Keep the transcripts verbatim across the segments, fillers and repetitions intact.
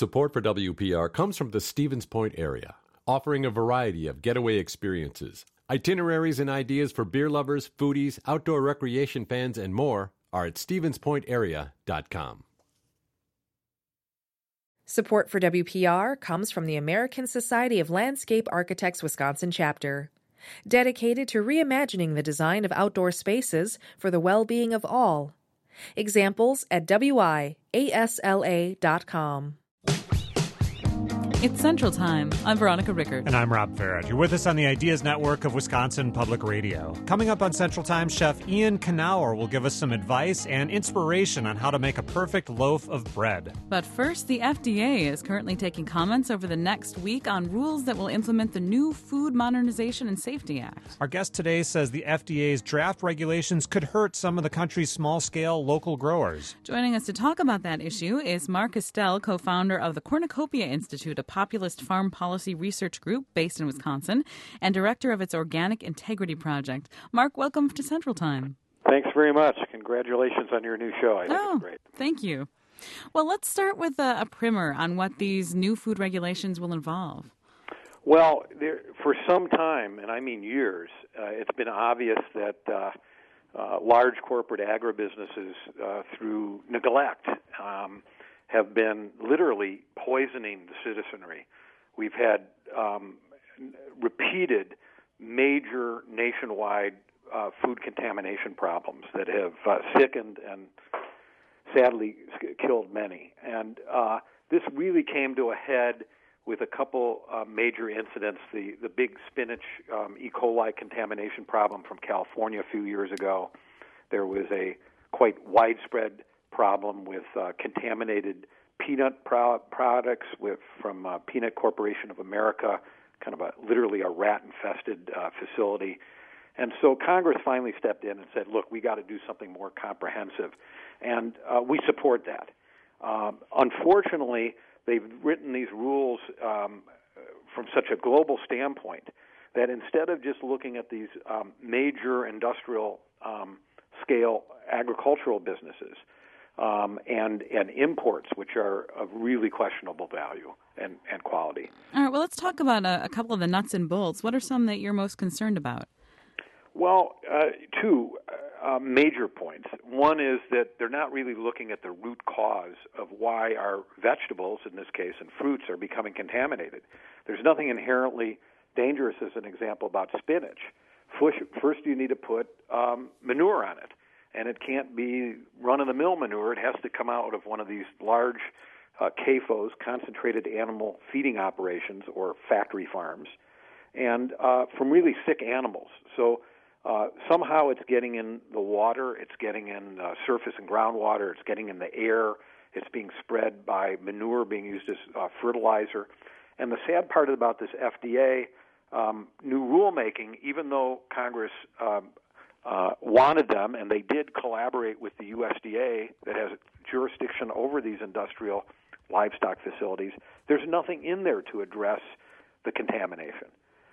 Support for W P R comes from the Stevens Point area, offering a variety of getaway experiences. Itineraries and ideas for beer lovers, foodies, outdoor recreation fans, and more are at stevens point area dot com. Support for W P R comes from the American Society of Landscape Architects Wisconsin chapter, dedicated to reimagining the design of outdoor spaces for the well-being of all. Examples at w i a s l a dot com. It's Central Time. I'm Veronica Rickert. And I'm Rob Farrett. You're with us on the Ideas Network of Wisconsin Public Radio. Coming up on Central Time, Chef Ian Knauer will give us some advice and inspiration on how to make a perfect loaf of bread. But first, the F D A is currently taking comments over the next week on rules that will implement the new Food Modernization and Safety Act. Our guest today says the F D A's draft regulations could hurt some of the country's small-scale local growers. Joining us to talk about that issue is Mark Estelle, co-founder of the Cornucopia Institute, a populist farm policy research group based in Wisconsin, and director of its Organic Integrity Project. Mark, welcome to Central Time. Thanks very much. Congratulations on your new show. I think oh, it's great. Thank you. Well, let's start with a, a primer on what these new food regulations will involve. Well, there, for some time, and I mean years, uh, it's been obvious that uh, uh, large corporate agribusinesses, uh, through neglect, um, have been literally poisoning the citizenry. We've had um, repeated major nationwide uh, food contamination problems that have uh, sickened and sadly killed many. And uh, this really came to a head with a couple uh, major incidents. The, the big spinach um, E. coli contamination problem from California a few years ago. There was a quite widespread problem with uh, contaminated peanut pro- products with from uh, Peanut Corporation of America, kind of a literally a rat-infested uh, facility. And so Congress finally stepped in and said, look, we got to do something more comprehensive. And uh, we support that. Um, unfortunately, they've written these rules um, from such a global standpoint that instead of just looking at these um, major industrial um, scale agricultural businesses, Um, and, and imports, which are of really questionable value and, and quality. All right, well, let's talk about a, a couple of the nuts and bolts. What are some that you're most concerned about? Well, uh, two uh, major points. One is that they're not really looking at the root cause of why our vegetables, in this case, and fruits are becoming contaminated. There's nothing inherently dangerous, as an example, about spinach. First, first you need to put um, manure on it. And it can't be run-of-the-mill manure. It has to come out of one of these large uh, C A F Os, concentrated animal feeding operations, or factory farms, and uh, from really sick animals. So uh, somehow it's getting in the water, it's getting in uh, surface and groundwater, it's getting in the air, it's being spread by manure being used as uh, fertilizer. And the sad part about this F D A um, new rulemaking, even though Congress um, Uh, wanted them, and they did collaborate with the U S D A that has jurisdiction over these industrial livestock facilities, there's nothing in there to address the contamination.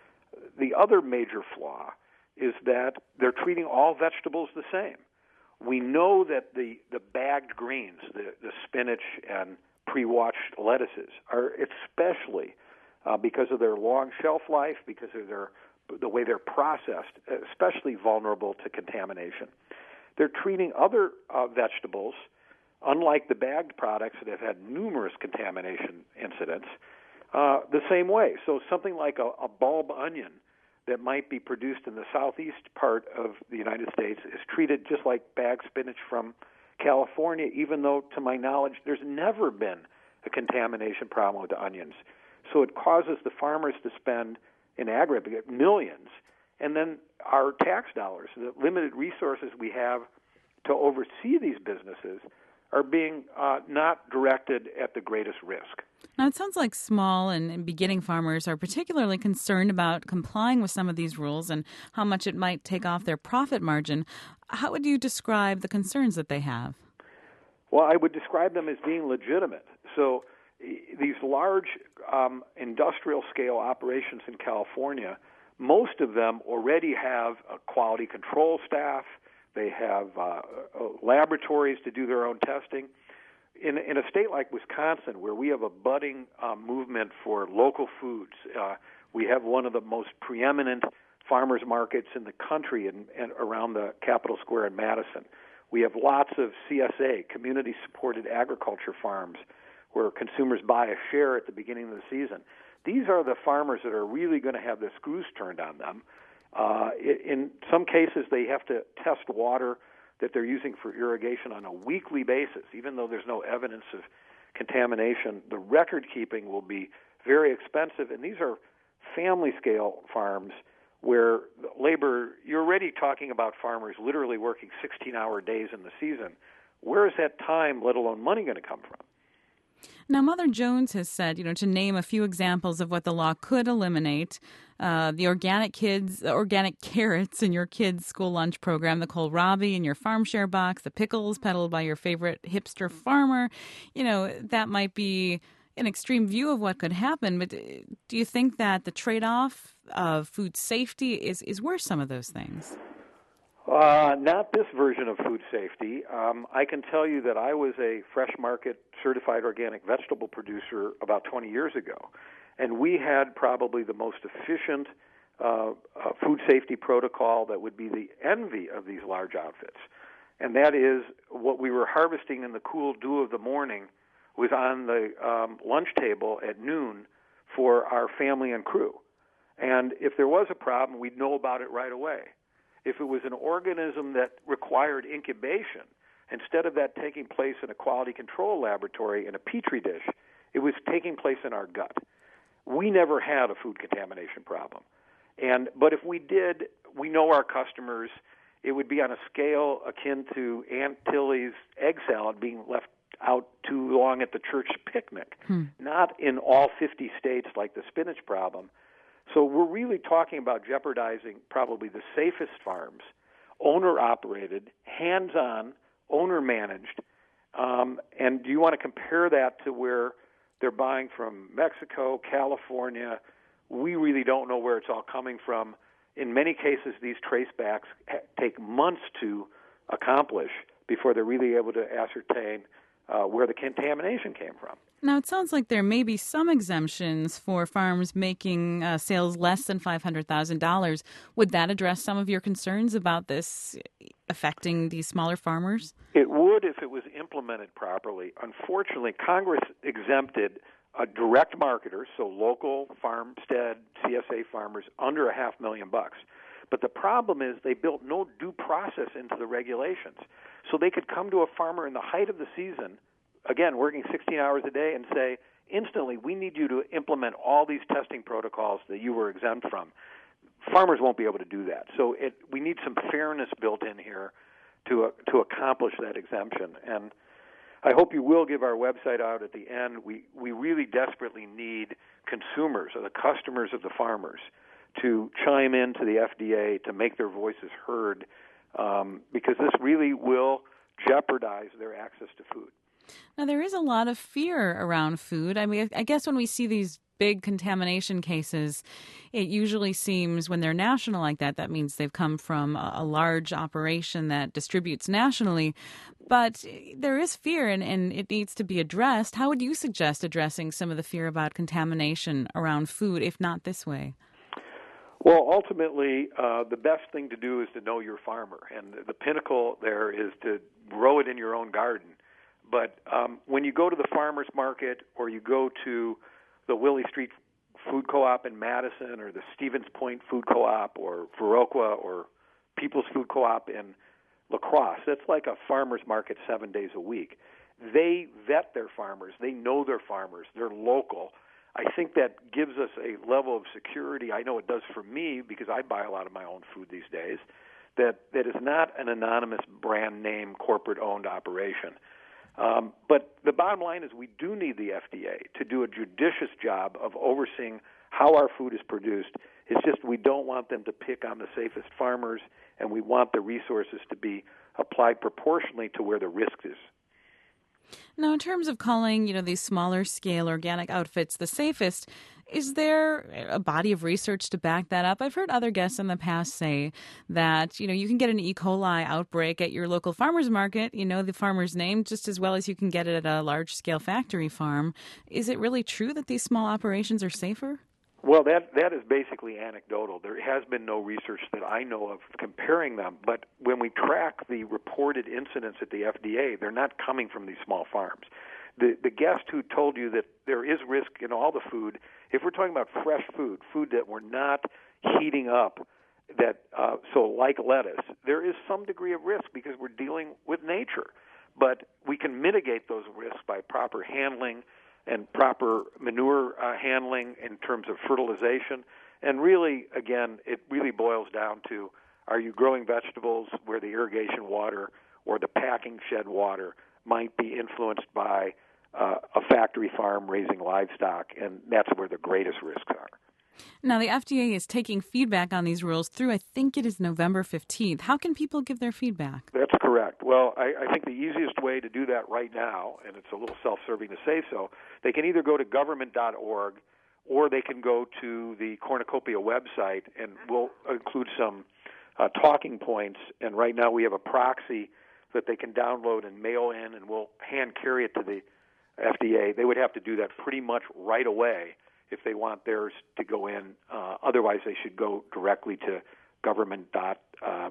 The other major flaw is that they're treating all vegetables the same. We know that the, the bagged greens, the, the spinach and pre-washed lettuces, are especially uh, because of their long shelf life, because of their the way they're processed, especially vulnerable to contamination. They're treating other uh, vegetables, unlike the bagged products that have had numerous contamination incidents, uh, the same way. So something like a, a bulb onion that might be produced in the southeast part of the United States is treated just like bagged spinach from California, even though, to my knowledge, there's never been a contamination problem with the onions. So it causes the farmers to spend in aggregate millions, and then our tax dollars, the limited resources we have to oversee these businesses, are being uh, not directed at the greatest risk. Now, it sounds like small and beginning farmers are particularly concerned about complying with some of these rules and how much it might take off their profit margin. How would you describe the concerns that they have? Well, I would describe them as being legitimate. So these large um, industrial-scale operations in California, most of them already have a quality control staff. They have uh, laboratories to do their own testing. in, in a state like Wisconsin, where we have a budding uh, movement for local foods, uh, we have one of the most preeminent farmers markets in the country and, and around the Capitol Square in Madison. We have lots of C S A, community-supported agriculture farms, where consumers buy a share at the beginning of the season. These are the farmers that are really going to have the screws turned on them. Uh, in some cases, they have to test water that they're using for irrigation on a weekly basis, even though there's no evidence of contamination. The record keeping will be very expensive, and these are family-scale farms where labor, you're already talking about farmers literally working sixteen-hour days in the season. Where is that time, let alone money, going to come from? Now, Mother Jones has said, you know, to name a few examples of what the law could eliminate, uh, the organic kids, the organic carrots in your kids' school lunch program, the kohlrabi in your farm share box, the pickles peddled by your favorite hipster farmer. You know, that might be an extreme view of what could happen, but do you think that the trade-off of food safety is, is worth some of those things? Uh, not this version of food safety. Um, I can tell you that I was a fresh market certified organic vegetable producer about twenty years ago, and we had probably the most efficient uh, uh, food safety protocol that would be the envy of these large outfits. And that is, what we were harvesting in the cool dew of the morning was on the um, lunch table at noon for our family and crew. And if there was a problem, we'd know about it right away. If it was an organism that required incubation, instead of that taking place in a quality control laboratory in a petri dish, it was taking place in our gut. We never had a food contamination problem. And but if we did, we know our customers. It would be on a scale akin to Aunt Tilly's egg salad being left out too long at the church picnic, hmm. not in all fifty states like the spinach problem. So we're really talking about jeopardizing probably the safest farms, owner-operated, hands-on, owner-managed. Um, and do you want to compare that to where they're buying from Mexico, California? We really don't know where it's all coming from. In many cases, these tracebacks take months to accomplish before they're really able to ascertain uh, where the contamination came from. Now, it sounds like there may be some exemptions for farms making uh, sales less than five hundred thousand dollars. Would that address some of your concerns about this affecting these smaller farmers? It would if it was implemented properly. Unfortunately, Congress exempted uh, direct marketers, so local farmstead C S A farmers under a half million bucks. But the problem is they built no due process into the regulations. So they could come to a farmer in the height of the season, again, working sixteen hours a day, and say, instantly, we need you to implement all these testing protocols that you were exempt from. Farmers won't be able to do that. So it, we need some fairness built in here to uh, to accomplish that exemption. And I hope you will give our website out at the end. We, we really desperately need consumers, or the customers of the farmers, to chime into the F D A to make their voices heard, um, because this really will jeopardize their access to food. Now, there is a lot of fear around food. I mean, I guess when we see these big contamination cases, it usually seems when they're national like that, that means they've come from a, a large operation that distributes nationally. But there is fear, and, and it needs to be addressed. How would you suggest addressing some of the fear about contamination around food, if not this way? Well, ultimately, uh, the best thing to do is to know your farmer. And the pinnacle there is to grow it in your own garden. But um, when you go to the farmer's market, or you go to the Willie Street Food Co-op in Madison, or the Stevens Point Food Co-op, or Viroqua, or People's Food Co-op in La Crosse, that's like a farmer's market seven days a week. They vet their farmers. They know their farmers. They're local. I think that gives us a level of security. I know it does for me, because I buy a lot of my own food these days, that, that is not an anonymous brand name corporate-owned operation. Um, but the bottom line is we do need the F D A to do a judicious job of overseeing how our food is produced. It's just we don't want them to pick on the safest farmers, and we want the resources to be applied proportionally to where the risk is. Now, in terms of calling, you know, these smaller scale organic outfits the safest, Is there a body of research to back that up? I've heard other guests in the past say that, you know, you can get an E. coli outbreak at your local farmer's market, you know the farmer's name, just as well as you can get it at a large-scale factory farm. Is it really true that these small operations are safer? Well, that that is basically anecdotal. There has been no research that I know of comparing them, but when we track the reported incidents at the F D A, they're not coming from these small farms. The the guest who told you that there is risk in all the food, if we're talking about fresh food, food that we're not heating up, that uh, so like lettuce, there is some degree of risk because we're dealing with nature. But we can mitigate those risks by proper handling and proper manure uh, handling in terms of fertilization. And really, again, it really boils down to, are you growing vegetables where the irrigation water or the packing shed water might be influenced by uh, a factory farm raising livestock, and that's where the greatest risks are. Now, the F D A is taking feedback on these rules through, I think it is November fifteenth. How can people give their feedback? That's correct. Well, I, I think the easiest way to do that right now, and it's a little self-serving to say so, they can either go to government dot org or they can go to the Cornucopia website, and we'll include some uh, talking points. And right now we have a proxy that they can download and mail in, and we'll hand carry it to the F D A. They would have to do that pretty much right away if they want theirs to go in. Uh, otherwise, they should go directly to government dot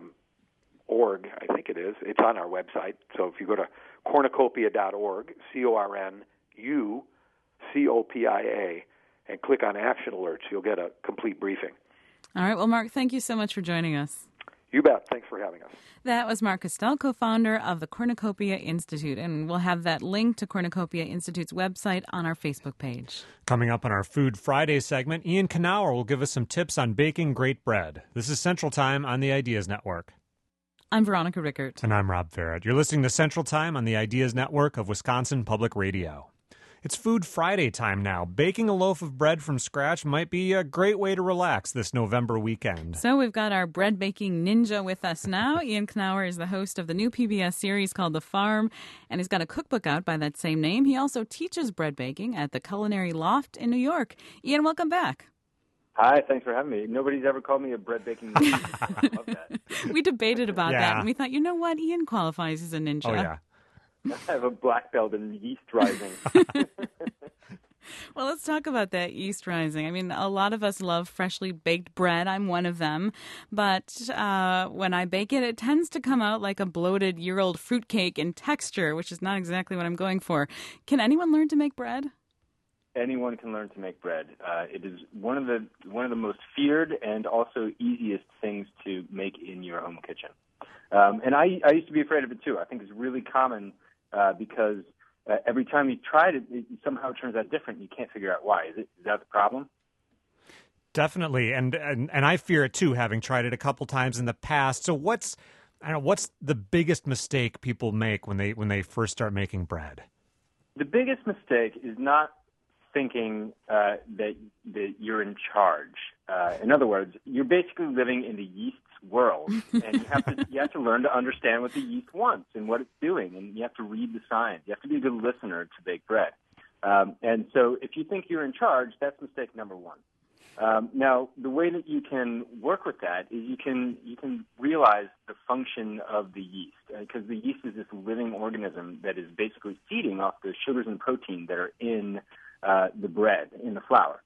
org, I think it is. It's on our website. So if you go to cornucopia dot org, C O R N U C O P I A, and click on Action Alerts, you'll get a complete briefing. All right. Well, Mark, thank you so much for joining us. You bet. Thanks for having us. That was Mark Castell, co-founder of the Cornucopia Institute, and we'll have that link to Cornucopia Institute's website on our Facebook page. Coming up on our Food Friday segment, Ian Knauer will give us some tips on baking great bread. This is Central Time on the Ideas Network. I'm Veronica Rickert. And I'm Rob Farrett. You're listening to Central Time on the Ideas Network of Wisconsin Public Radio. It's Food Friday time now. Baking a loaf of bread from scratch might be a great way to relax this November weekend. So we've got our bread baking ninja with us now. Ian Knauer is the host of the new P B S series called The Farm, and he's got a cookbook out by that same name. He also teaches bread baking at the Culinary Loft in New York. Ian, welcome back. Hi, thanks for having me. Nobody's ever called me a bread baking ninja. I love that. We debated about Yeah. that, and we thought, you know what? Ian qualifies as a ninja. Oh, yeah. I have a black belt in yeast rising. Well, let's talk about that yeast rising. I mean, a lot of us love freshly baked bread. I'm one of them. But uh, when I bake it, it tends to come out like a bloated year-old fruitcake in texture, which is not exactly what I'm going for. Can anyone learn to make bread? Anyone can learn to make bread. Uh, it is one of the one of the most feared and also easiest things to make in your home kitchen. Um, and I, I used to be afraid of it too. I think it's really common uh, because uh, every time you tried it, it somehow turns out different. You can't figure out why. Is it is that the problem? Definitely, and, and and I fear it too, having tried it a couple times in the past. So what's I don't know, what's the biggest mistake people make when they when they first start making bread? The biggest mistake is not thinking uh, that that you're in charge. Uh, in other words, you're basically living in the yeast's world, and you have to you have to learn to understand what the yeast wants and what it's doing, and you have to read the signs. You have to be a good listener to bake bread. Um, and so, if you think you're in charge, that's mistake number one. Um, now, the way that you can work with that is you can you can realize the function of the yeast, because uh, the yeast is this living organism that is basically feeding off the sugars and protein that are in uh, the bread, in the flour.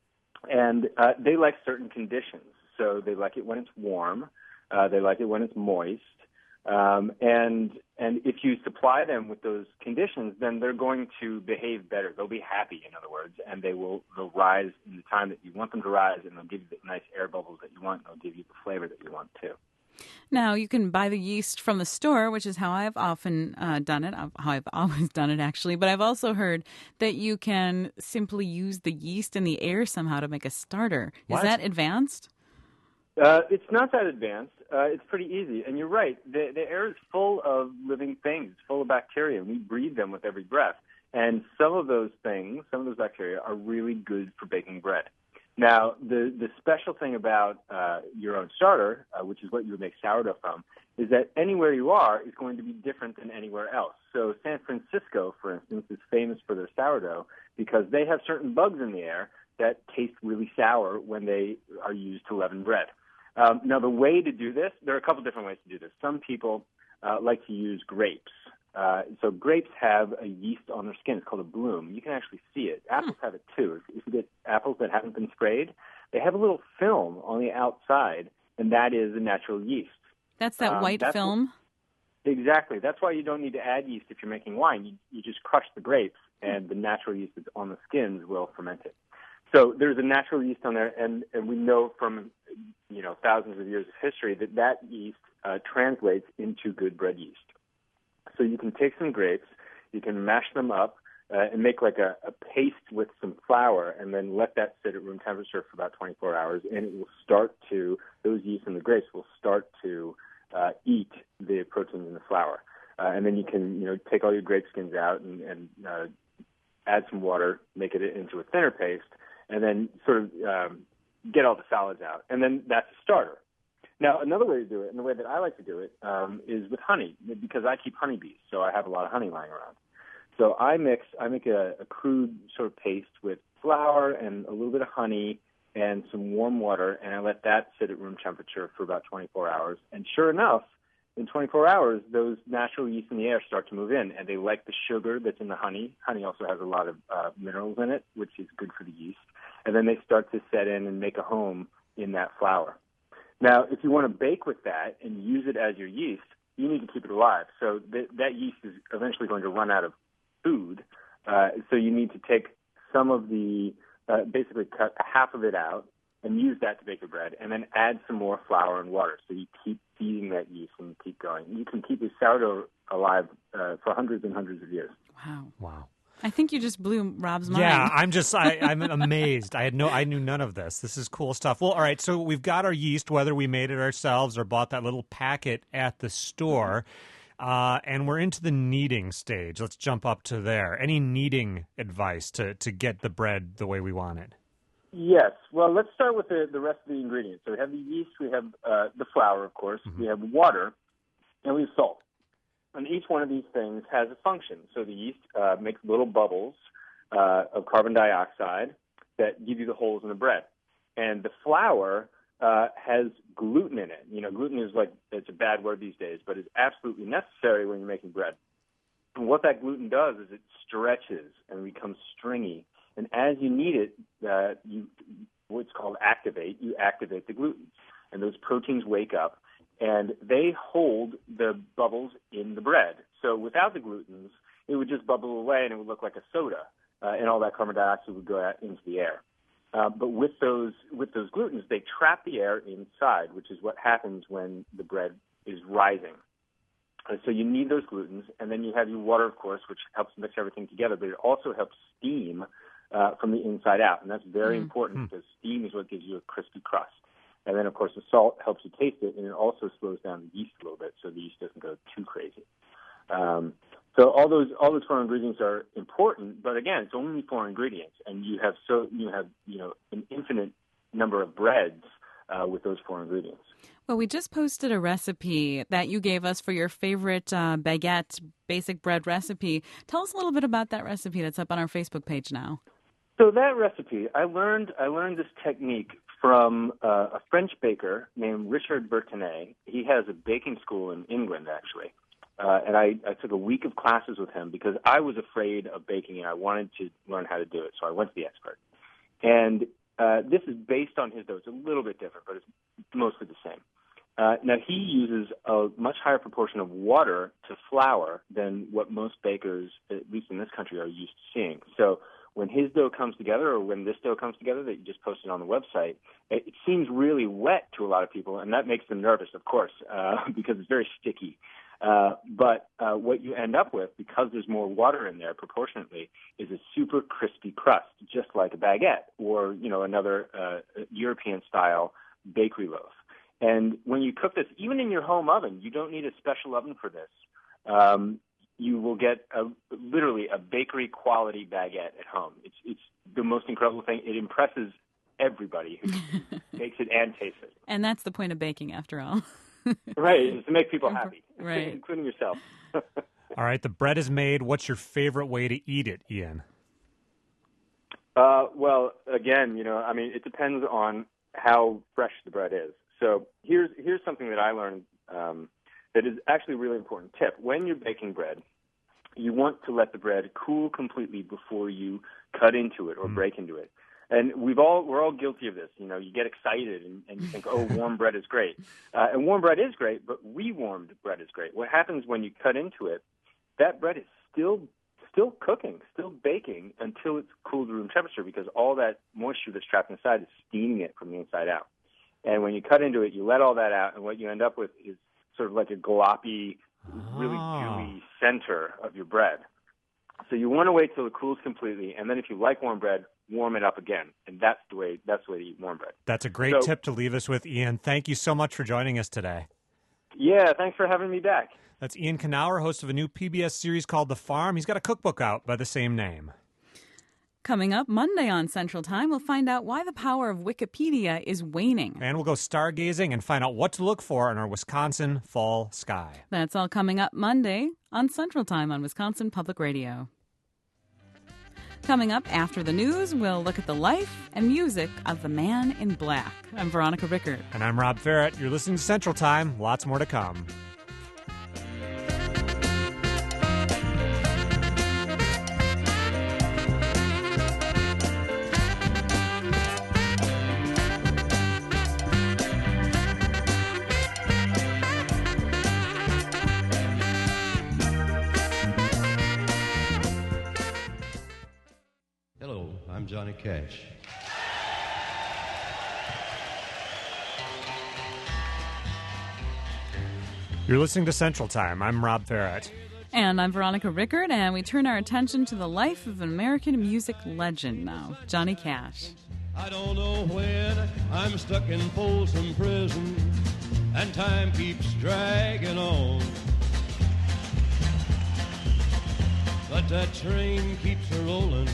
And uh, they like certain conditions. So they like it when it's warm. Uh, they like it when it's moist. Um, and and if you supply them with those conditions, then they're going to behave better. They'll be happy, in other words, and they will they'll rise in the time that you want them to rise, and they'll give you the nice air bubbles that you want, and they'll give you the flavor that you want too. Now, you can buy the yeast from the store, which is how I've often uh, done it, how I've always done it, actually. But I've also heard that you can simply use the yeast in the air somehow to make a starter. Is What? that advanced? Uh, it's not that advanced. Uh, it's pretty easy. And you're right. The, the air is full of living things, full of bacteria. We breathe them with every breath. And some of those things, some of those bacteria, are really good for baking bread. Now, the, the special thing about uh, your own starter, uh, which is what you would make sourdough from, is that anywhere you are is going to be different than anywhere else. So San Francisco, for instance, is famous for their sourdough because they have certain bugs in the air that taste really sour when they are used to leaven bread. Um, now, the way to do this, there are a couple different ways to do this. Some people uh, like to use grapes. Uh, so grapes have a yeast on their skin. It's called a bloom. You can actually see it. Apples have it too. If you get apples that haven't been sprayed, they have a little film on the outside, and that is a natural yeast. That's that um, white that's film? What, exactly. That's why you don't need to add yeast if you're making wine. You, you just crush the grapes, and the natural yeast that's on the skins will ferment it. So there's a natural yeast on there, and, and we know from you know thousands of years of history that that yeast uh, translates into good bread yeast. So you can take some grapes, you can mash them up, uh, and make like a, a paste with some flour, and then let that sit at room temperature for about twenty-four hours, and it will start to, those yeast in the grapes will start to uh, eat the proteins in the flour. Uh, and then you can, you know, take all your grape skins out and, and uh, add some water, make it into a thinner paste, and then sort of um, get all the solids out. And then that's a starter. Now, another way to do it, and the way that I like to do it, um, is with honey, because I keep honeybees, so I have a lot of honey lying around. So I mix, I make a, a crude sort of paste with flour and a little bit of honey and some warm water, and I let that sit at room temperature for about twenty-four hours. And sure enough, in twenty-four hours, those natural yeast in the air start to move in, and they like the sugar that's in the honey. Honey also has a lot of uh, minerals in it, which is good for the yeast. And then they start to set in and make a home in that flour. Now, if you want to bake with that and use it as your yeast, you need to keep it alive. So th- that yeast is eventually going to run out of food. Uh, so you need to take some of the, uh, basically cut half of it out and use that to bake your bread, and then add some more flour and water. So you keep feeding that yeast and keep going. You can keep your sourdough alive uh, for hundreds and hundreds of years. Wow. Wow. I think you just blew Rob's mind. Yeah, I'm just, I, I'm amazed. I had no, I knew none of this. This is cool stuff. Well, all right, so we've got our yeast, whether we made it ourselves or bought that little packet at the store, uh, and we're into the kneading stage. Let's jump up to there. Any kneading advice to, to get the bread the way we want it? Yes. Well, let's start with the, the rest of the ingredients. So we have the yeast, we have uh, the flour, of course, mm-hmm. we have water, and we have salt. And each one of these things has a function. So the yeast uh, makes little bubbles uh, of carbon dioxide that give you the holes in the bread. And the flour uh, has gluten in it. You know, gluten is like, it's a bad word these days, but it's absolutely necessary when you're making bread. And what that gluten does is it stretches and becomes stringy. And as you knead it, uh, you what's called activate, you activate the gluten. And those proteins wake up, and they hold the bubbles in the bread. So without the glutens, it would just bubble away, and it would look like a soda, uh, and all that carbon dioxide would go out into the air. Uh, but with those with those glutens, they trap the air inside, which is what happens when the bread is rising. Uh, so you need those glutens, and then you have your water, of course, which helps mix everything together, but it also helps steam uh, from the inside out, and that's very mm. important mm. because steam is what gives you a crispy crust. And then, of course, the salt helps you taste it, and it also slows down the yeast a little bit, so the yeast doesn't go too crazy. Um, so all those all those four ingredients are important, but again, it's only four ingredients, and you have so you have you know an infinite number of breads uh, with those four ingredients. Well, we just posted a recipe that you gave us for your favorite uh, baguette basic bread recipe. Tell us a little bit about that recipe that's up on our Facebook page now. So that recipe, I learned I learned this technique from uh, a French baker named Richard Bertinet. He has a baking school in England, actually. Uh, and I, I took a week of classes with him because I was afraid of baking and I wanted to learn how to do it. So I went to the expert. And uh, this is based on his dough. It's a little bit different, but it's mostly the same. Uh, now, he uses a much higher proportion of water to flour than what most bakers, at least in this country, are used to seeing. So when his dough comes together, or when this dough comes together that you just posted on the website, it, it seems really wet to a lot of people, and that makes them nervous, of course, uh, because it's very sticky. Uh, but uh, what you end up with, because there's more water in there proportionately, is a super crispy crust, just like a baguette or, you know, another uh, European-style bakery loaf. And when you cook this, even in your home oven, you don't need a special oven for this. Um, you will get a, literally a bakery quality baguette at home. It's it's the most incredible thing. It impresses everybody who makes it and tastes it. And that's the point of baking, after all. Right, is to make people happy, right, including yourself. All right, the bread is made. What's your favorite way to eat it, Ian? Uh, well, again, you know, I mean, it depends on how fresh the bread is. So here's here's something that I learned um, that is actually a really important tip. When you're baking bread, you want to let the bread cool completely before you cut into it or mm. break into it. And we've all we're all guilty of this. You know, you get excited and, and you think, oh, warm bread is great, uh, and warm bread is great, but rewarmed bread is great. What happens when you cut into it? That bread is still still cooking, still baking until it's cooled to room temperature, because all that moisture that's trapped inside is steaming it from the inside out. And when you cut into it, you let all that out, and what you end up with is sort of like a gloppy, really Oh. gooey center of your bread. So you want to wait till it cools completely, and then if you like warm bread, warm it up again. And that's the way that's the way to eat warm bread. That's a great So- tip to leave us with, Ian. Thank you so much for joining us today. Yeah, thanks for having me back. That's Ian Knauer, host of a new P B S series called The Farm. He's got a cookbook out by the same name. Coming up Monday on Central Time, we'll find out why the power of Wikipedia is waning. And we'll go stargazing and find out what to look for in our Wisconsin fall sky. That's all coming up Monday on Central Time on Wisconsin Public Radio. Coming up after the news, we'll look at the life and music of the Man in Black. I'm Veronica Rickert. And I'm Rob Ferrett. You're listening to Central Time. Lots more to come. Hello, I'm Johnny Cash. You're listening to Central Time. I'm Rob Ferrett. And I'm Veronica Rickert, and we turn our attention to the life of an American music legend now, Johnny Cash. I don't know when I'm stuck in Folsom Prison and time keeps dragging on. But that train keeps a rolling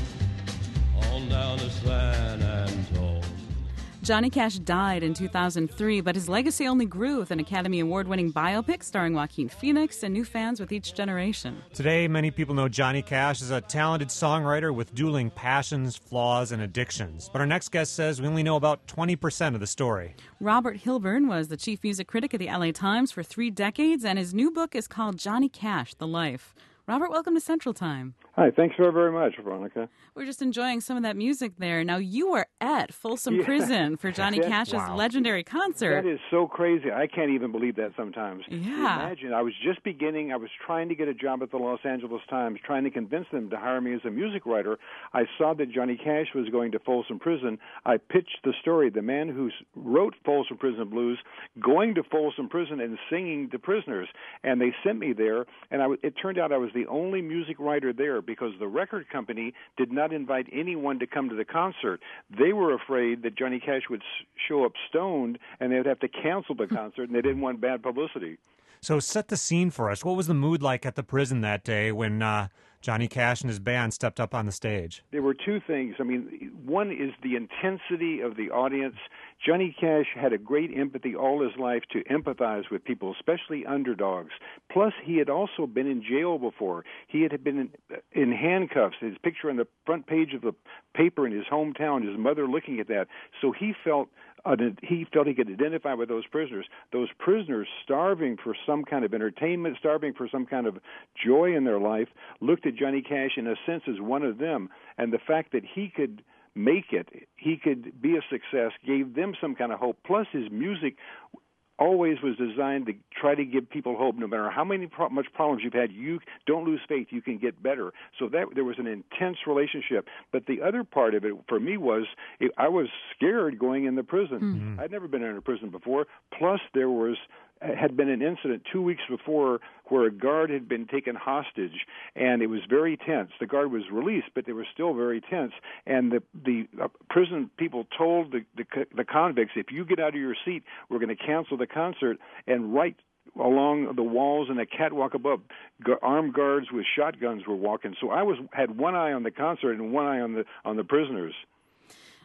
on down to San Antone. Johnny Cash died in two thousand three, but his legacy only grew with an Academy Award-winning biopic starring Joaquin Phoenix and new fans with each generation. Today, many people know Johnny Cash as a talented songwriter with dueling passions, flaws, and addictions. But our next guest says we only know about twenty percent of the story. Robert Hilburn was the chief music critic at the L A Times for three decades, and his new book is called Johnny Cash, The Life. Robert, welcome to Central Time. Hi, thanks very, very much, Veronica. We're just enjoying some of that music there. Now, you were at Folsom Yeah. Prison for Johnny That- Cash's wow. legendary concert. That is so crazy. I can't even believe that sometimes. Yeah. You imagine, I was just beginning. I was trying to get a job at the Los Angeles Times, trying to convince them to hire me as a music writer. I saw that Johnny Cash was going to Folsom Prison. I pitched the story, the man who wrote Folsom Prison Blues, going to Folsom Prison and singing to prisoners. And they sent me there, and I w- it turned out I was the only music writer there because the record company did not invite anyone to come to the concert. They were afraid that Johnny Cash would s- show up stoned and they would have to cancel the concert, and they didn't want bad publicity. So set the scene for us. What was the mood like at the prison that day when uh, Johnny Cash and his band stepped up on the stage? There were two things. I mean, one is the intensity of the audience. Johnny Cash had a great empathy all his life to empathize with people, especially underdogs. Plus, he had also been in jail before. He had been in, in handcuffs. His picture on the front page of the paper in his hometown, his mother looking at that. So he felt uh, he felt he could identify with those prisoners. Those prisoners starving for some kind of entertainment, starving for some kind of joy in their life, looked at Johnny Cash in a sense as one of them. And the fact that he could make it, he could be a success, gave them some kind of hope. Plus, his music always was designed to try to give people hope. No matter how many pro- much problems you've had, you don't lose faith. You can get better. So that there was an intense relationship. But the other part of it for me was it, I was scared going in the prison. Mm-hmm. I'd never been in a prison before. Plus, there was had been an incident two weeks before where a guard had been taken hostage, and it was very tense. The guard was released, but they were still very tense. And the the uh, prison people told the, the the convicts, if you get out of your seat, we're going to cancel the concert. And right along the walls and a catwalk above, gu- armed guards with shotguns were walking. So I was had one eye on the concert and one eye on the on the prisoners.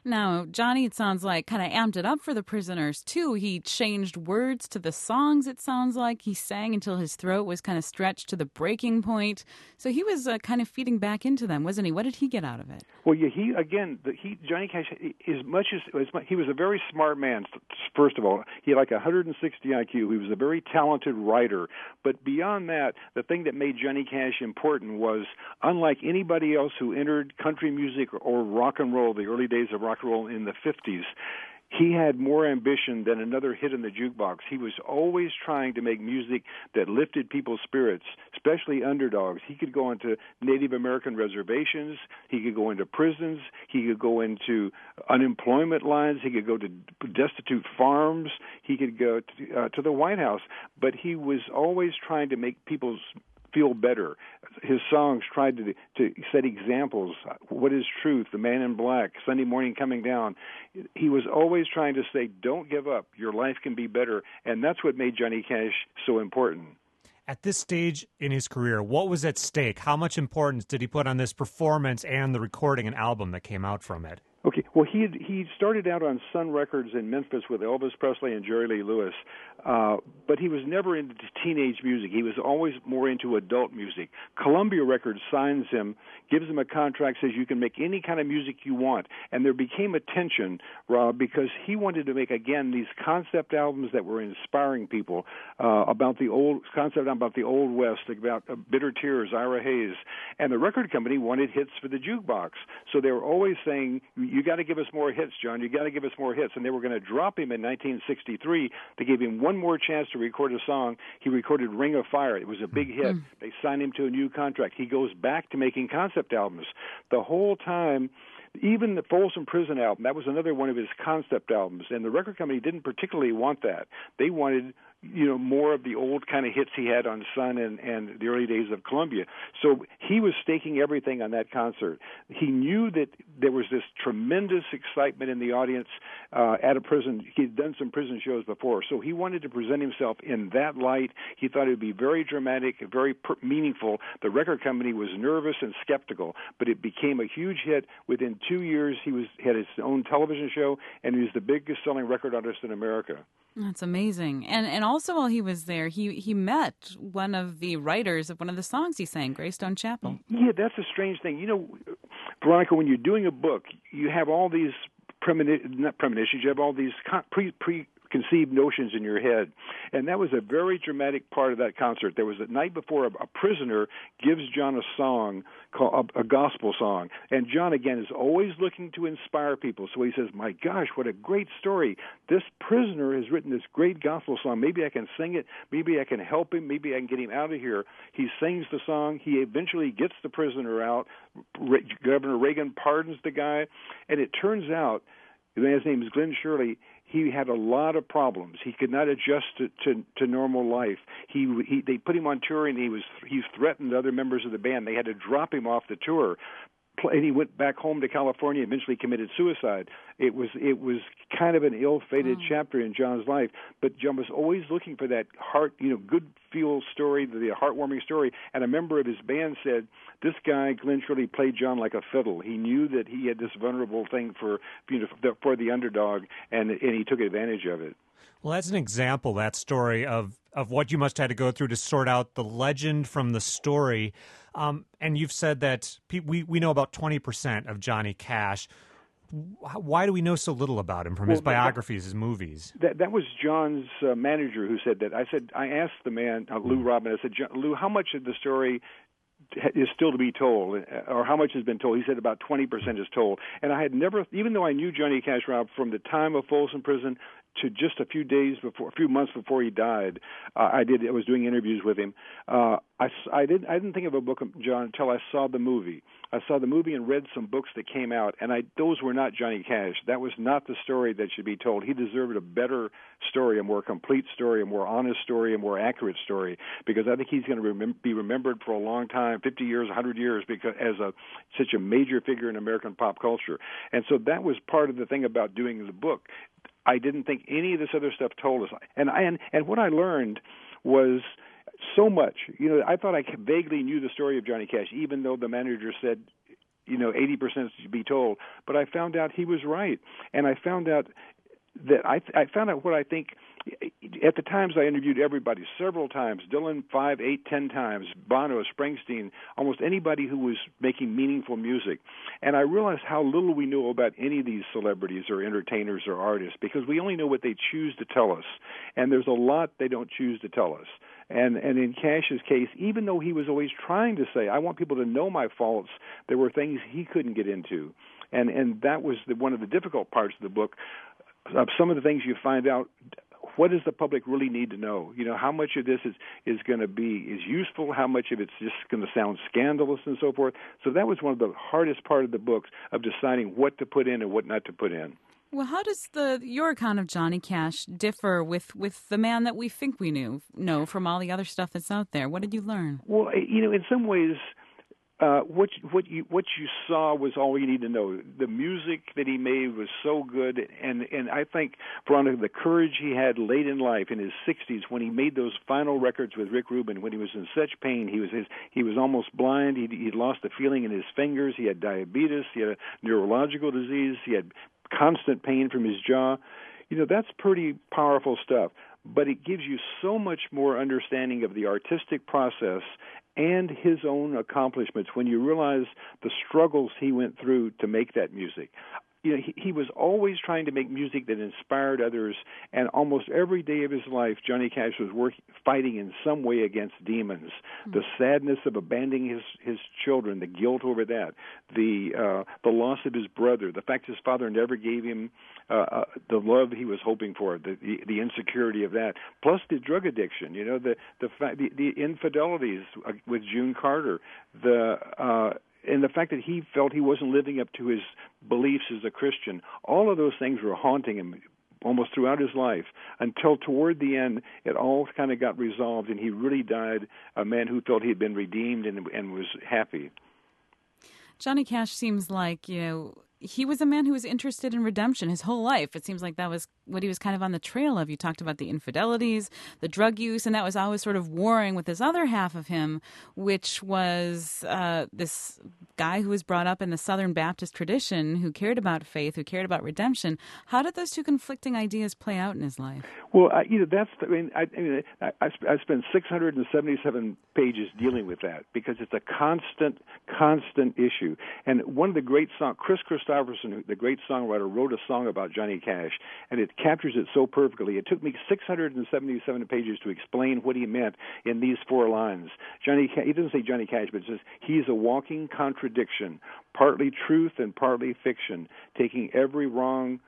Now, Johnny, it sounds like, kind of amped it up for the prisoners, too. He changed words to the songs, it sounds like. He sang until his throat was kind of stretched to the breaking point. So he was uh, kind of feeding back into them, wasn't he? What did he get out of it? Well, yeah, he, again, the, he, Johnny Cash, as much as, as much, he was a very smart man, first of all. He had like one hundred sixty I Q. He was a very talented writer. But beyond that, the thing that made Johnny Cash important was, unlike anybody else who entered country music or rock and roll, the early days of rock and roll in the fifties, he had more ambition than another hit in the jukebox. He was always trying to make music that lifted people's spirits, especially underdogs. He could go into Native American reservations. He could go into prisons. He could go into unemployment lines. He could go to destitute farms. He could go to, uh, to the White House. But he was always trying to make people's feel better. His songs tried to to set examples. What is truth? The Man in Black, Sunday Morning Coming Down. He was always trying to say, don't give up. Your life can be better. And that's what made Johnny Cash so important. At this stage in his career, what was at stake? How much importance did he put on this performance and the recording and album that came out from it? Okay, well, he had, he started out on Sun Records in Memphis with Elvis Presley and Jerry Lee Lewis, uh, but he was never into teenage music. He was always more into adult music. Columbia Records signs him, gives him a contract, says you can make any kind of music you want, and there became a tension, Rob, because he wanted to make, again, these concept albums that were inspiring people uh, about the old, concept about the Old West, about uh, Bitter Tears, Ira Hayes, and the record company wanted hits for the jukebox, so they were always saying, you got to give us more hits, John. You got to give us more hits. And they were going to drop him in nineteen sixty-three. They gave him one more chance to record a song. He recorded Ring of Fire. It was a big hit. They signed him to a new contract. He goes back to making concept albums. The whole time, even the Folsom Prison album, that was another one of his concept albums. And the record company didn't particularly want that. They wanted, you know, more of the old kind of hits he had on Sun and, and the early days of Columbia. So he was staking everything on that concert. He knew that there was this tremendous excitement in the audience uh, at a prison. He'd done some prison shows before, so he wanted to present himself in that light. He thought it would be very dramatic, very per- meaningful. The record company was nervous and skeptical, but it became a huge hit. Within two years, he was had his own television show, and he was the biggest-selling record artist in America. That's amazing. And and also while he was there, he, he met one of the writers of one of the songs he sang, Greystone Chapel. Yeah, that's a strange thing. You know, Veronica, when you're doing a book, you have all these premoni- not premonitions, you have all these pre pre conceived notions in your head. And that was a very dramatic part of that concert. There was a night before a, a prisoner gives John a song, called a, a gospel song. And John, again, is always looking to inspire people. So he says, my gosh, what a great story. This prisoner has written this great gospel song. Maybe I can sing it. Maybe I can help him. Maybe I can get him out of here. He sings the song. He eventually gets the prisoner out. Re- Governor Reagan pardons the guy. And it turns out, the man's name is Glenn Shirley, he had a lot of problems. He could not adjust to, to, to normal life. He, he they put him on tour, and he was he threatened other members of the band. They had to drop him off the tour. And he went back home to California, eventually committed suicide. It was it was kind of an ill-fated oh. chapter in John's life, but John was always looking for that heart, you know, good feel story, the heartwarming story. And a member of his band said, this guy, Glenn Shirley, played John like a fiddle. He knew that he had this vulnerable thing for, you know, for the underdog, and and he took advantage of it. Well, that's an example, that story, of, of what you must have had to go through to sort out the legend from the story. Um, and you've said that pe- we, we know about twenty percent of Johnny Cash. Why do we know so little about him from well, his biographies, his movies? That that was John's uh, manager who said that. I said, I asked the man, uh, Lou Robin, I said, Lou, how much of the story is still to be told, or how much has been told? He said about twenty percent is told. And I had never, even though I knew Johnny Cash, Rob, from the time of Folsom Prison to just a few days before, a few months before he died, uh, I did. I was doing interviews with him. Uh, I, I didn't. I didn't think of a book of John until I saw the movie. I saw the movie and read some books that came out, and I those were not Johnny Cash. That was not the story that should be told. He deserved a better story, a more complete story, a more honest story, a more accurate story, because I think he's going to remem- be remembered for a long time, fifty years, one hundred years, because as a such a major figure in American pop culture. And so that was part of the thing about doing the book. I didn't think any of this other stuff told us. And and and what I learned was so much. You know, I thought I vaguely knew the story of Johnny Cash, even though the manager said you know, eighty percent to be told. But I found out he was right, and I found out that I I found out what I think. At the times I interviewed everybody several times, Dylan five, eight, ten times, Bono, Springsteen, almost anybody who was making meaningful music. And I realized how little we know about any of these celebrities or entertainers or artists because we only know what they choose to tell us. And there's a lot they don't choose to tell us. And and in Cash's case, even though he was always trying to say, I want people to know my faults, there were things he couldn't get into. And and that was the, one of the difficult parts of the book. Of some of the things you find out, what does the public really need to know? You know, how much of this is, is going to be is useful, how much of it's just going to sound scandalous and so forth. So that was one of the hardest part of the books of deciding what to put in and what not to put in. Well, how does the your account of Johnny Cash differ with, with the man that we think we knew know from all the other stuff that's out there? What did you learn? Well, you know, in some ways, Uh, what what you what you saw was all you need to know. The music that he made was so good, and and I think Veronica, the courage he had late in life, in his sixties, when he made those final records with Rick Rubin, when he was in such pain, he was his, he was almost blind. He he'd lost the feeling in his fingers. He had diabetes. He had a neurological disease. He had constant pain from his jaw. You know, that's pretty powerful stuff. But it gives you so much more understanding of the artistic process and his own accomplishments when you realize the struggles he went through to make that music. You know, he, he was always trying to make music that inspired others, and almost every day of his life, Johnny Cash was working, fighting in some way against demons. Mm-hmm. The sadness of abandoning his, his children, the guilt over that, the uh, the loss of his brother, the fact his father never gave him uh, uh, the love he was hoping for, the, the the insecurity of that, plus the drug addiction. You know, the the fa- the, the infidelities with June Carter, the uh, and the fact that he felt he wasn't living up to his beliefs as a Christian. All of those things were haunting him almost throughout his life until toward the end it all kind of got resolved, and he really died a man who felt he had been redeemed and, and was happy. Johnny Cash seems like, you know, he was a man who was interested in redemption his whole life. It seems like that was what he was kind of on the trail of. You talked about the infidelities, the drug use, and that was always sort of warring with this other half of him, which was uh, this guy who was brought up in the Southern Baptist tradition, who cared about faith, who cared about redemption. How did those two conflicting ideas play out in his life? Well, I, you know, that's, I mean, I, I, mean, I, I spent six hundred seventy-seven pages dealing with that because it's a constant, constant issue. And one of the great songs, Chris Christopherson, the great songwriter, wrote a song about Johnny Cash, and it captures it so perfectly. It took me six hundred seventy-seven pages to explain what he meant in these four lines. Johnny, he doesn't say Johnny Cash, but it says, he's a walking contradiction, partly truth and partly fiction, taking every wrong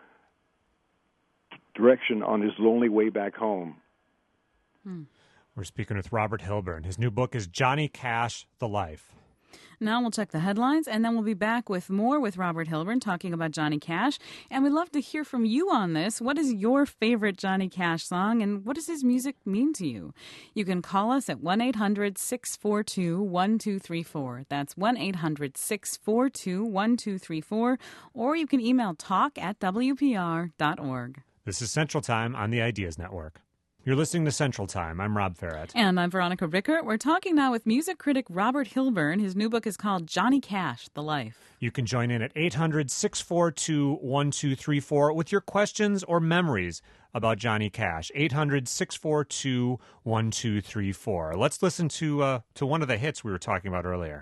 direction on his lonely way back home. Hmm. We're speaking with Robert Hilburn. His new book is Johnny Cash, The Life. Now we'll check the headlines, and then we'll be back with more with Robert Hilburn talking about Johnny Cash. And we'd love to hear from you on this. What is your favorite Johnny Cash song, and what does his music mean to you? You can call us at one eight hundred six four two one two three four. That's one eight hundred six four two one two three four. Or you can email talk at w p r dot org. This is Central Time on the Ideas Network. You're listening to Central Time. I'm Rob Ferret. And I'm Veronica Rickert. We're talking now with music critic Robert Hilburn. His new book is called Johnny Cash, The Life. You can join in at eight hundred six four two one two three four with your questions or memories about Johnny Cash. eight hundred six four two one two three four. Let's listen to uh, to one of the hits we were talking about earlier.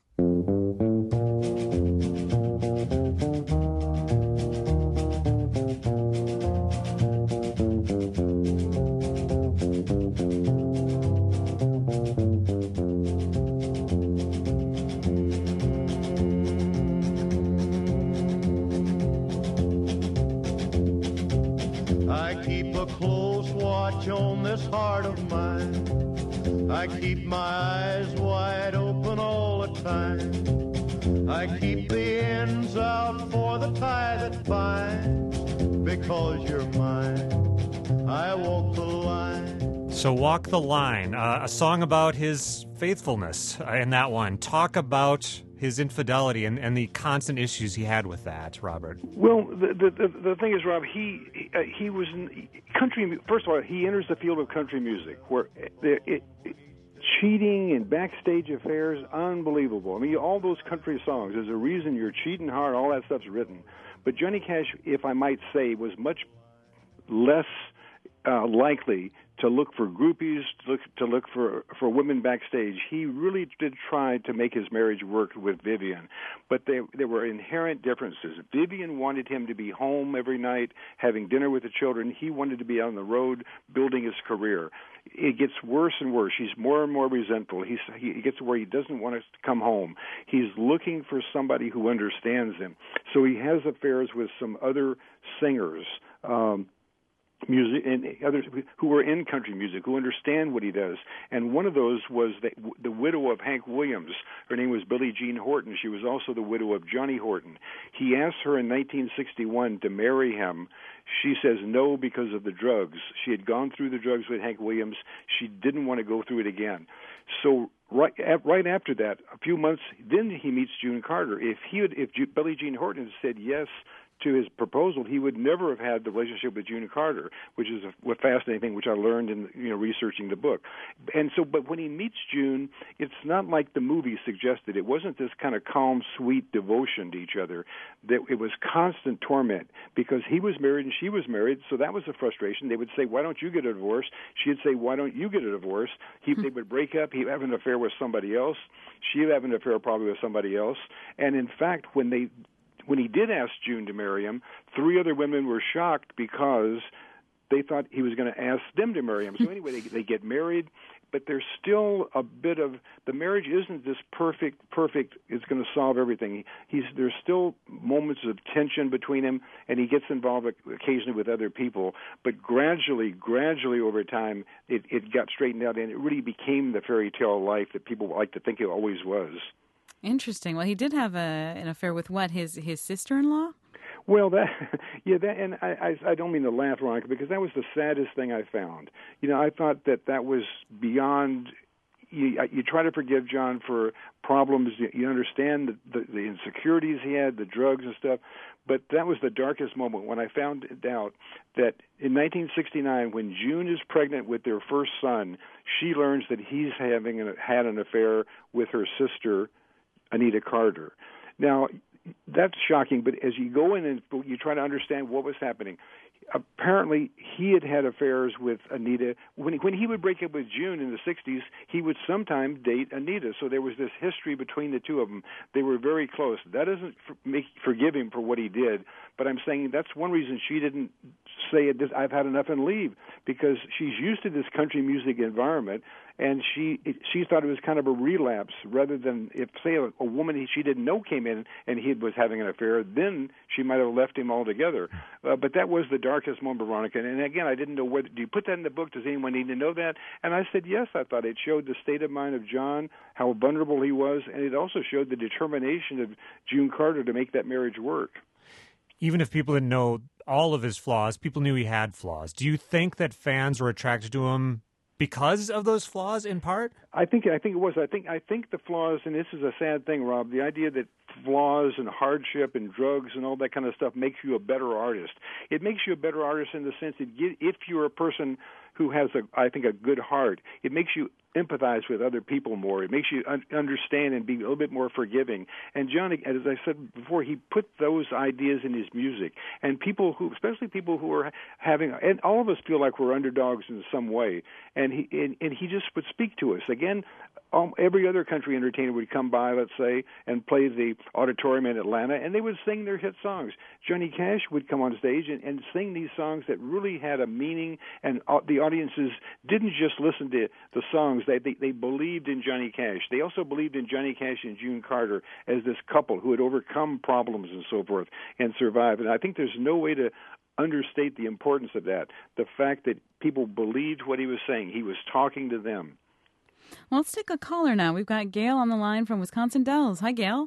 On this heart of mine, I keep my eyes wide open all the time. I keep the ends out for the tie that binds. Because you're mine, I walk the line. So Walk the Line, uh, a song about his faithfulness in that one. Talk about his infidelity and, and the constant issues he had with that, Robert. Well, the the, the thing is, Rob, he uh, he was in country. First of all, he enters the field of country music, where it, it, it, cheating and backstage affairs, unbelievable. I mean, all those country songs, there's a reason you're cheating hard, all that stuff's written. But Johnny Cash, if I might say, was much less uh, likely to look for groupies, to look, to look for, for women backstage. He really did try to make his marriage work with Vivian, but there, there were inherent differences. Vivian wanted him to be home every night, having dinner with the children. He wanted to be on the road, building his career. It gets worse and worse. He's more and more resentful. He's, he gets to where he doesn't want us to come home. He's looking for somebody who understands him. So he has affairs with some other singers, um, music and others who were in country music, who understand what he does. And one of those was the, the widow of Hank Williams. Her name was Billie Jean Horton. She was also the widow of Johnny Horton. He asked her in nineteen sixty-one to marry him. She says no because of the drugs. She had gone through the drugs with Hank Williams. She didn't want to go through it again. So right right after that, a few months, then he meets June Carter. If he had, if Billie Jean Horton had said yes to his proposal, he would never have had the relationship with June Carter, which is a fascinating thing, which I learned in you know researching the book. And so, but when he meets June, it's not like the movie suggested. It wasn't this kind of calm, sweet devotion to each other. That it was constant torment because he was married and she was married, so that was a frustration. They would say, "Why don't you get a divorce?" She'd say, "Why don't you get a divorce?" He, they would break up. He'd have an affair with somebody else. She'd have an affair probably with somebody else. And in fact, when they When he did ask June to marry him, three other women were shocked because they thought he was going to ask them to marry him. So anyway, they, they get married, but there's still a bit of, the marriage isn't this perfect, perfect, it's going to solve everything. He's There's still moments of tension between him, and he gets involved occasionally with other people. But gradually, gradually over time, it, it got straightened out, and it really became the fairy tale life that people like to think it always was. Interesting. Well, he did have a, an affair with what, his his sister-in-law? Well, that yeah, that, and I, I I don't mean to laugh, Veronica, because that was the saddest thing I found. You know, I thought that that was beyond. You, you try to forgive John for problems. You, you understand the, the, the insecurities he had, the drugs and stuff, but that was the darkest moment when I found out that in nineteen sixty-nine, when June is pregnant with their first son, she learns that he's having an, had an affair with her sister, Anita Carter. Now, that's shocking, but as you go in and you try to understand what was happening, apparently he had had affairs with Anita. When he, when he would break up with June in the sixties, he would sometimes date Anita. So there was this history between the two of them. They were very close. That doesn't for, make, forgive him for what he did, but I'm saying that's one reason she didn't say, I've had enough and leave, because she's used to this country music environment, and she it, she thought it was kind of a relapse rather than if, say, a, a woman she didn't know came in and he was having an affair, then she might have left him altogether. Uh, but that was the darkest moment, Veronica. And again, I didn't know whether, do you put that in the book? Does anyone need to know that? And I said, yes, I thought it showed the state of mind of John, how vulnerable he was, and it also showed the determination of June Carter to make that marriage work. Even if people didn't know all of his flaws, people knew he had flaws. Do you think that fans were attracted to him because of those flaws, in part? I think I think it was. I think I think the flaws, and this is a sad thing, Rob, the idea that flaws and hardship and drugs and all that kind of stuff makes you a better artist. It makes you a better artist in the sense that if you're a person who has, a, I think, a good heart, it makes you empathize with other people more. It makes you un- understand and be a little bit more forgiving. And John, as I said before, he put those ideas in his music. And people who, especially people who are having, and all of us feel like we're underdogs in some way. And he and, and he just would speak to us. Again, um, every other country entertainer would come by, let's say, and play the auditorium in Atlanta, and they would sing their hit songs. Johnny Cash would come on stage and, and sing these songs that really had a meaning, and uh, the audiences didn't just listen to the songs. They, they they believed in Johnny Cash. They also believed in Johnny Cash and June Carter as this couple who had overcome problems and so forth and survived. And I think there's no way to understate the importance of that, the fact that people believed what he was saying. He was talking to them. Well, let's take a caller now. We've got Gail on the line from Wisconsin Dells. Hi, Gail.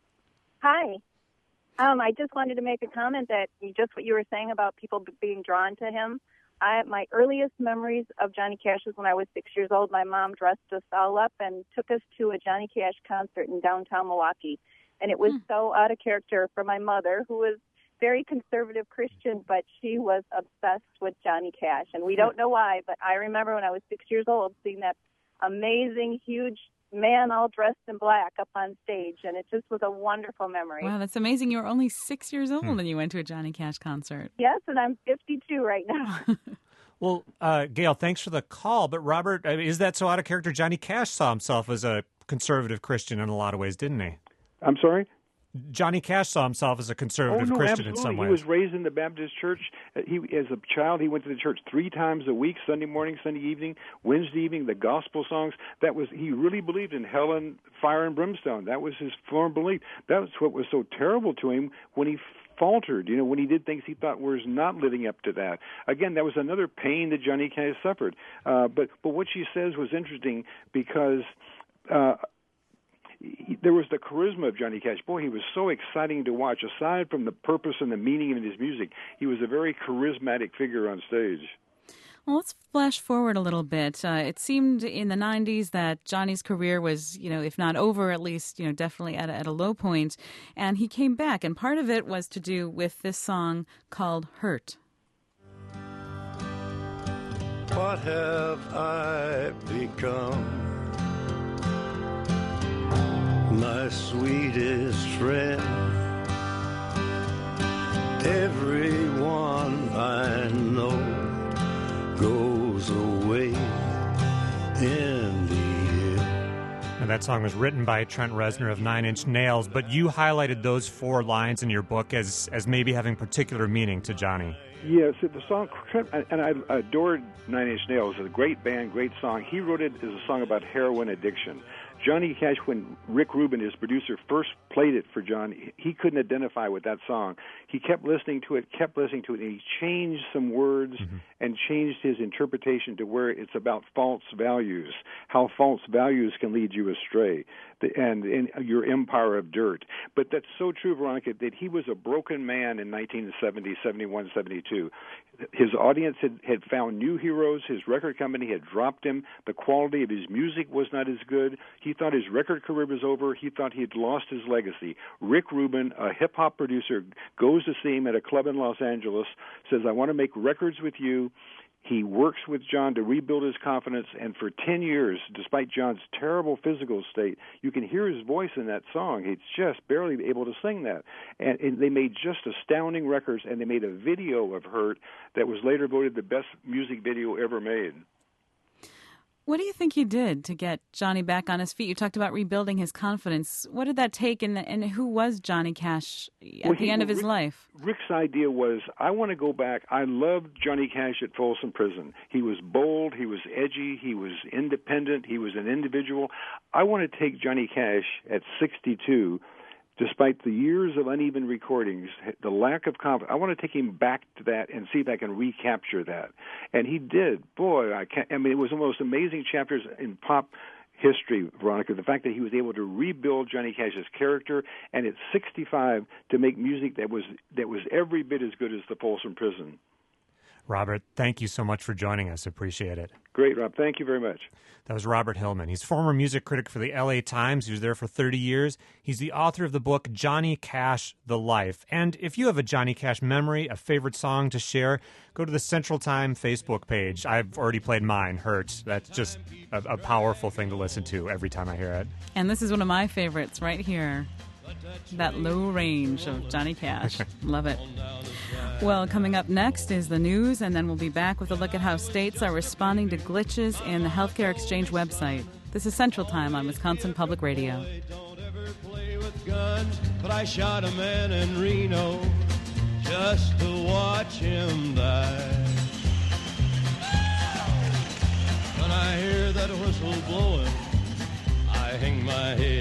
Hi. Um, I just wanted to make a comment that just what you were saying about people being drawn to him. I, my earliest memories of Johnny Cash was when I was six years old. My mom dressed us all up and took us to a Johnny Cash concert in downtown Milwaukee. And it was mm. so out of character for my mother, who was very conservative Christian, but she was obsessed with Johnny Cash. And we don't know why, but I remember when I was six years old seeing that amazing, huge man all dressed in black up on stage, and it just was a wonderful memory. Wow, that's amazing. You were only six years old Hmm. when you went to a Johnny Cash concert. Yes, and I'm fifty-two right now. Well, uh, Gail, thanks for the call. But Robert, I mean, is that so out of character? Johnny Cash saw himself as a conservative Christian in a lot of ways, didn't he? I'm sorry? Johnny Cash saw himself as a conservative oh, no, Christian absolutely. in some ways. He was raised in the Baptist church. Uh, He, as a child, he went to the church three times a week: Sunday morning, Sunday evening, Wednesday evening. The gospel songs. That was he really believed in hell and fire and brimstone. That was his firm belief. That was what was so terrible to him when he faltered. You know, when he did things he thought was not living up to that. Again, that was another pain that Johnny Cash suffered. Uh, but but what she says was interesting because. Uh, He, there was the charisma of Johnny Cash. Boy, he was so exciting to watch. Aside from the purpose and the meaning of his music, he was a very charismatic figure on stage. Well, let's flash forward a little bit. Uh, it seemed in the nineties that Johnny's career was, you know, if not over, at least, you know, definitely at a, at a low point. And he came back, and part of it was to do with this song called Hurt. What have I become? My sweetest friend, everyone I know goes away in the end. And that song was written by Trent Reznor of Nine Inch Nails, but you highlighted those four lines in your book as, as maybe having particular meaning to Johnny. Yes, the song, and I adored Nine Inch Nails. It's a great band, great song. He wrote it as a song about heroin addiction. Johnny Cash, when Rick Rubin, his producer, first played it for John, he couldn't identify with that song. He kept listening to it, kept listening to it, and he changed some words mm-hmm. and changed his interpretation to where it's about false values, how false values can lead you astray, and in your empire of dirt. But that's so true, Veronica, that he was a broken man in nineteen seventy, seventy-one, seventy-two. His audience had, had found new heroes. His record company had dropped him. The quality of his music was not as good. He thought his record career was over. He thought he had lost his legacy. Rick Rubin, a hip-hop producer, goes to see him at a club in Los Angeles, says, I want to make records with you. He works with John to rebuild his confidence, and for ten years, despite John's terrible physical state, you can hear his voice in that song. He's just barely able to sing that. And, and they made just astounding records, and they made a video of Hurt that was later voted the best music video ever made. What do you think he did to get Johnny back on his feet? You talked about rebuilding his confidence. What did that take, and, and who was Johnny Cash at well, the he, end of his Rick, life? Rick's idea was, I want to go back. I loved Johnny Cash at Folsom Prison. He was bold, he was edgy, he was independent, he was an individual. I want to take Johnny Cash at sixty-two, despite the years of uneven recordings, the lack of confidence. I want to take him back to that and see if I can recapture that. And he did. Boy, I can't, I mean, it was one of the most amazing chapters in pop history, Veronica, the fact that he was able to rebuild Johnny Cash's character, and at sixty-five to make music that was that was every bit as good as the Folsom Prison. Robert, thank you so much for joining us. Appreciate it. Great, Rob. Thank you very much. That was Robert Hillman. He's former music critic for the L A Times. He was there for thirty years. He's the author of the book Johnny Cash, The Life. And if you have a Johnny Cash memory, a favorite song to share, go to the Central Time Facebook page. I've already played mine, Hurt. That's just a, a powerful thing to listen to every time I hear it. And this is one of my favorites right here. That low range of Johnny Cash. Love it. Well, coming up next is the news, and then we'll be back with a look at how states are responding to glitches in the Healthcare Exchange website. This is Central Time on Wisconsin Public Radio. I don't ever play with guns, but I shot a man in Reno just to watch him die. When I hear that whistle blowing, I hang my head